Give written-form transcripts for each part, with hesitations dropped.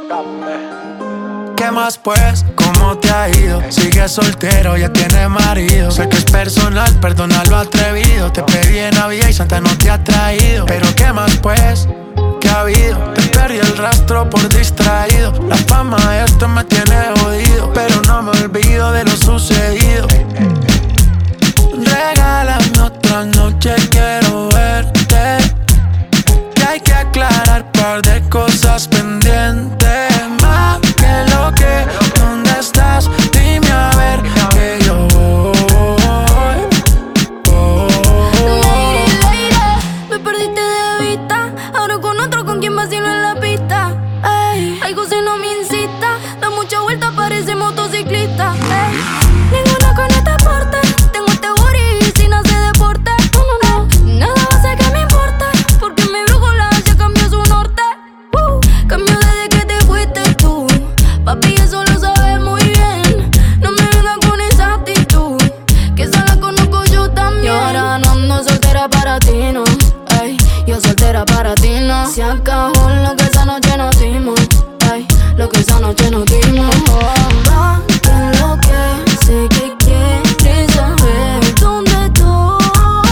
¿Qué más pues? ¿Cómo te ha ido? Sigues soltero, ya tienes marido. Sé que es personal, perdona lo atrevido. Te pedí en Navidad y Santa no te ha traído. Pero ¿qué más pues? ¿Qué ha habido? Te perdí el rastro por distraído. La fama de esto me tiene jodido, pero no me olvido de lo sucedido. Regálame otra noche, quiero verte. Que hay que aclarar par de cosas pendientes. Más que lo que, ¿dónde estás? Dime a ver que yo voy. Lady, lady, me perdiste de vista. Ahora con otro, ¿con quien vacilo en la pista? Ey, algo si no me incita. Da mucha vuelta, parece motociclista. Ey, ninguna con este porte. Tengo este booty sin hacer deporte. No, nada va a hacer que me importe, porque mi brújula ya cambió su norte. Cambió desde que te fuiste tú. Papi, eso lo sabes muy bien. No me vengas con esa actitud, que esa la conozco yo también. Y ahora no ando soltera para ti, no. Ey, yo soltera para ti, no. Se acabó lo que esa noche nos dimos. Ey, lo que esa noche nos dimos. Va, que lo que sé que quieres saber dónde estoy.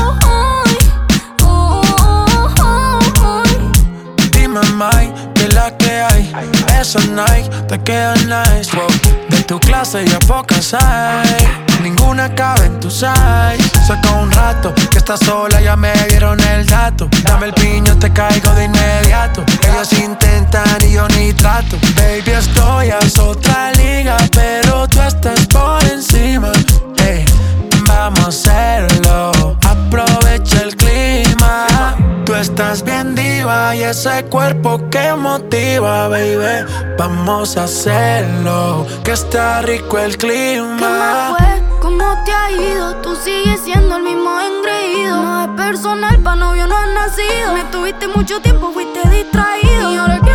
Dime, Mike, que la que hay. Esos Nike te quedan nice, wow. De tu clase ya pocas hay. Ninguna cabe en tu size. Saca un rato que estás sola, ya me dieron el dato. Dame el piño, te caigo de inmediato. Ellos intentan y yo ni trato. Baby, estoy a otra liga, pero tú estás por encima. Hey, vamos a hacerlo, aprovecha el clima. Tú estás bien diva y ese cuerpo que motiva, baby. Vamos a hacerlo, que está rico el clima. ¿Qué más fue? ¿Cómo te ha ido? Tú sigues siendo el mismo engreído. No es personal, pa' novio no has nacido. Me tuviste mucho tiempo, fuiste distraído. Y ahora que